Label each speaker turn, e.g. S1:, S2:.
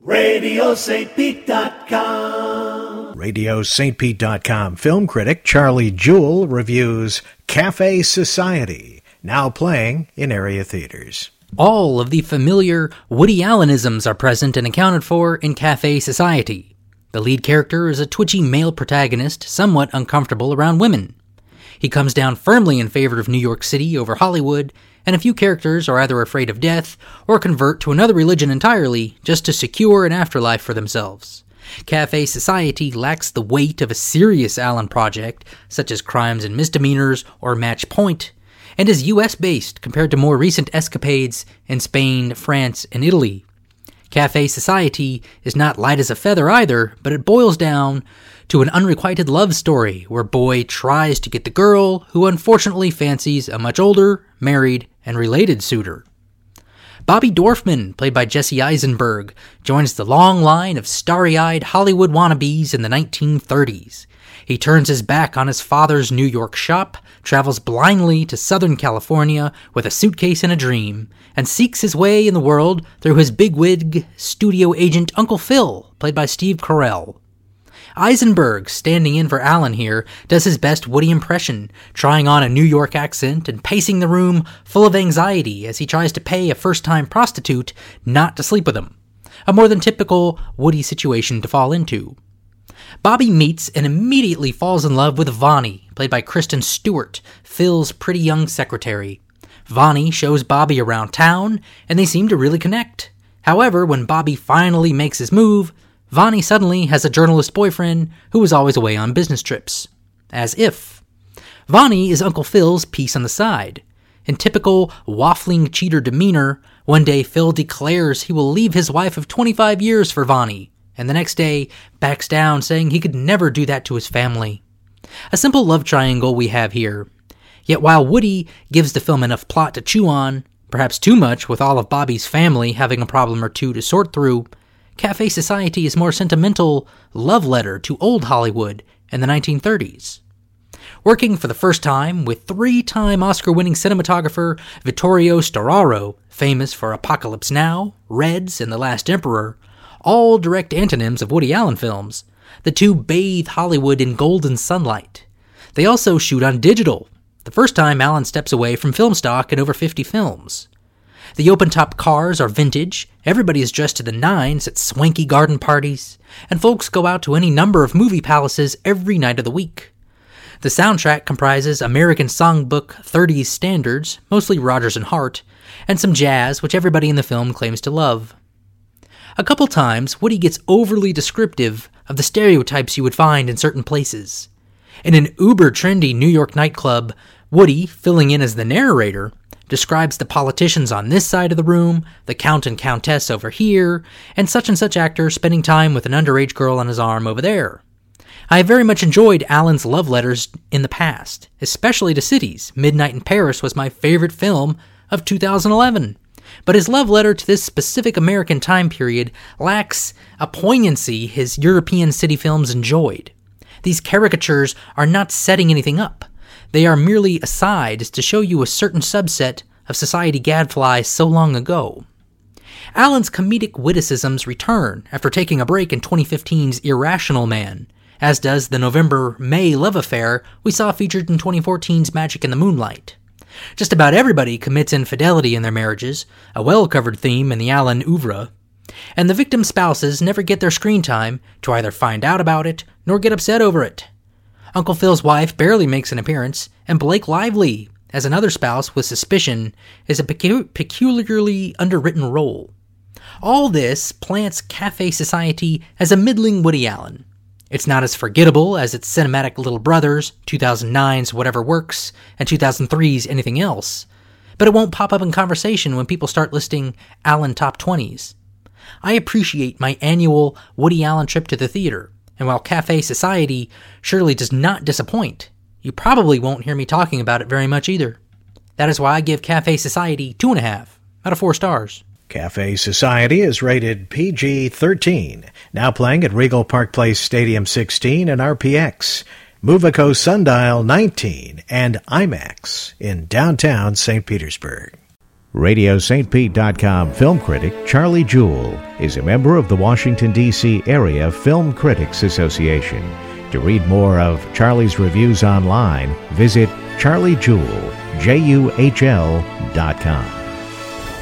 S1: RadioSt.Pete.com. RadioSt.Pete.com film critic Charlie Jewell reviews Cafe Society, now playing in area theaters.
S2: All of the familiar Woody Allenisms are present and accounted for in Cafe Society. The lead character is a twitchy male protagonist, somewhat uncomfortable around women. He comes down firmly in favor of New York City over Hollywood, and a few characters are either afraid of death or convert to another religion entirely just to secure an afterlife for themselves. Cafe Society lacks the weight of a serious Allen project, such as Crimes and Misdemeanors or Match Point, and is US-based compared to more recent escapades in Spain, France, and Italy. Cafe Society is not light as a feather either, but it boils down to an unrequited love story where boy tries to get the girl who unfortunately fancies a much older, married, and related suitor. Bobby Dorfman, played by Jesse Eisenberg, joins the long line of starry-eyed Hollywood wannabes in the 1930s. He turns his back on his father's New York shop, travels blindly to Southern California with a suitcase and a dream, and seeks his way in the world through his bigwig studio agent Uncle Phil, played by Steve Carell. Eisenberg, standing in for Allen here, does his best Woody impression, trying on a New York accent and pacing the room full of anxiety as he tries to pay a first-time prostitute not to sleep with him. A more than typical Woody situation to fall into. Bobby meets and immediately falls in love with Vonnie, played by Kristen Stewart, Phil's pretty young secretary. Vonnie shows Bobby around town, and they seem to really connect. However, when Bobby finally makes his move, Vonnie suddenly has a journalist boyfriend who was always away on business trips. As if. Vonnie is Uncle Phil's piece on the side. In typical waffling cheater demeanor, one day Phil declares he will leave his wife of 25 years for Vonnie, and the next day backs down saying he could never do that to his family. A simple love triangle we have here. Yet while Woody gives the film enough plot to chew on, perhaps too much with all of Bobby's family having a problem or two to sort through, Cafe Society is more sentimental love letter to old Hollywood in the 1930s. Working for the first time with three-time Oscar-winning cinematographer Vittorio Storaro, famous for Apocalypse Now, Reds, and The Last Emperor, all direct antonyms of Woody Allen films, the two bathe Hollywood in golden sunlight. They also shoot on digital, the first time Allen steps away from film stock in over 50 films. The open-top cars are vintage, everybody is dressed to the nines at swanky garden parties, and folks go out to any number of movie palaces every night of the week. The soundtrack comprises American Songbook 30s standards, mostly Rodgers and Hart, and some jazz, which everybody in the film claims to love. A couple times, Woody gets overly descriptive of the stereotypes you would find in certain places. In an uber-trendy New York nightclub, Woody, filling in as the narrator, describes the politicians on this side of the room, the count and countess over here, and such actor spending time with an underage girl on his arm over there. I have very much enjoyed Allen's love letters in the past, especially to cities. Midnight in Paris was my favorite film of 2011. But his love letter to this specific American time period lacks a poignancy his European city films enjoyed. These caricatures are not setting anything up. They are merely asides to show you a certain subset of society gadflies so long ago. Allen's comedic witticisms return after taking a break in 2015's Irrational Man, as does the November-May love affair we saw featured in 2014's Magic in the Moonlight. Just about everybody commits infidelity in their marriages, a well-covered theme in the Allen oeuvre, and the victim spouses never get their screen time to either find out about it nor get upset over it. Uncle Phil's wife barely makes an appearance, and Blake Lively, as another spouse with suspicion, is a peculiarly underwritten role. All this plants Cafe Society as a middling Woody Allen. It's not as forgettable as its cinematic Little Brothers, 2009's Whatever Works, and 2003's Anything Else, but it won't pop up in conversation when people start listing Allen top 20s. I appreciate my annual Woody Allen trip to the theater, and while Cafe Society surely does not disappoint, you probably won't hear me talking about it very much either. That is why I give Cafe Society 2.5 out of 4 stars.
S1: Cafe Society is rated PG-13, now playing at Regal Park Place Stadium 16 and RPX, Movico Sundial 19, and IMAX in downtown St. Petersburg. RadioSt.Pete.com film critic Charlie Jewell is a member of the Washington, D.C. Area Film Critics Association. To read more of Charlie's reviews online, visit charliejewell.com.